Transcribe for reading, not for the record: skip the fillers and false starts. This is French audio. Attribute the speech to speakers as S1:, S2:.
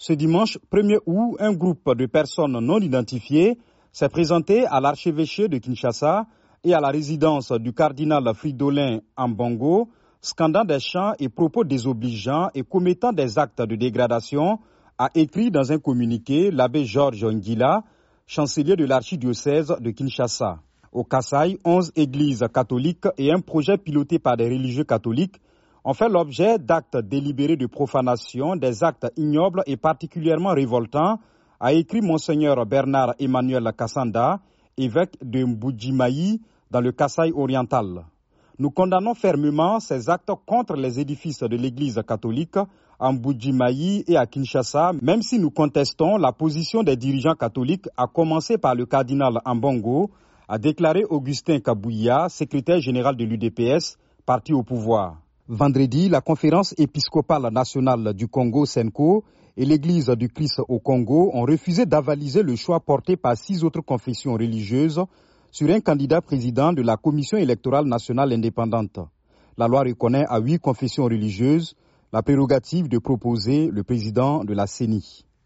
S1: Ce dimanche 1er août, un groupe de personnes non identifiées s'est présenté à l'archevêché de Kinshasa et à la résidence du cardinal Fridolin Ambongo, scandant des chants et propos désobligeants et commettant des actes de dégradation, a écrit dans un communiqué l'abbé Georges Ngila, chancelier de l'archidiocèse de Kinshasa. Au Kasaï, 11 églises catholiques et un projet piloté par des religieux catholiques ont fait l'objet d'actes délibérés de profanation, des actes ignobles et particulièrement révoltants, a écrit Monseigneur Bernard Emmanuel Kassanda, évêque de Mbujimai dans le Kasaï oriental. Nous condamnons fermement ces actes contre les édifices de l'Église catholique à Mbujimai et à Kinshasa, même si nous contestons la position des dirigeants catholiques, à commencer par le cardinal Ambongo, a déclaré Augustin Kabouya, secrétaire général de l'UDPS, parti au pouvoir. Vendredi, la conférence épiscopale nationale du Congo, SENCO, et l'Église du Christ au Congo ont refusé d'avaliser le choix porté par 6 autres confessions religieuses sur un candidat président de la Commission électorale nationale indépendante. La loi reconnaît à 8 confessions religieuses la prérogative de proposer le président de la CENI.